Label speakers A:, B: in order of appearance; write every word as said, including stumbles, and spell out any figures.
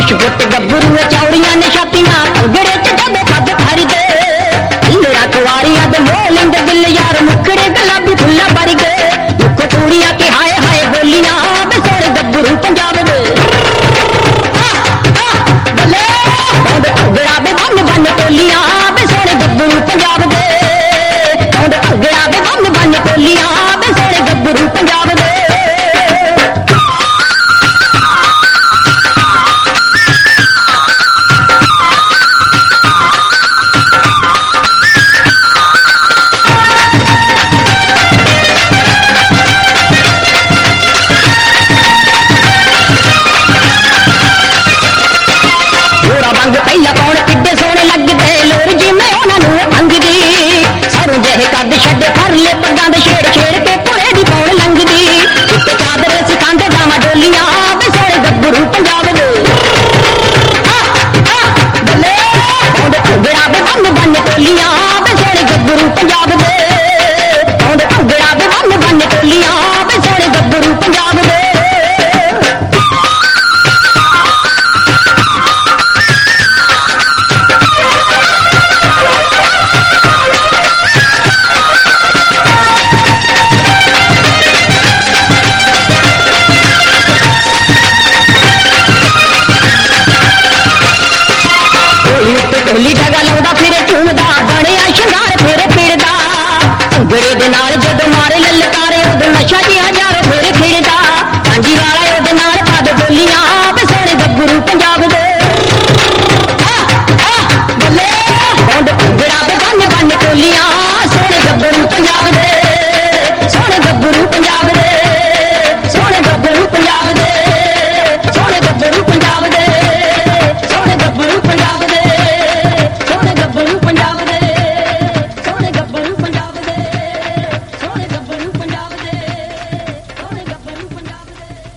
A: put गब्बरू चौड़ियां ने छातियां भंगड़े च जब कद भरदे मेरा कुआरी अब मोलिंद दिल यार मुकड़े गुलाबी फुल्ला भर गए मुख तूड़ियां के हाय हाय बोलियां बे सोने गब्बरू पंजाब दे बल्ले भंगड़ा बे बन बन टोलियां बे सोने गब्बरू पंजाब दे भंगड़ा बे बन बन टोलियां बे सोने गब्बरू पंजाब दे पहला कौन किड्डे सोने लगदे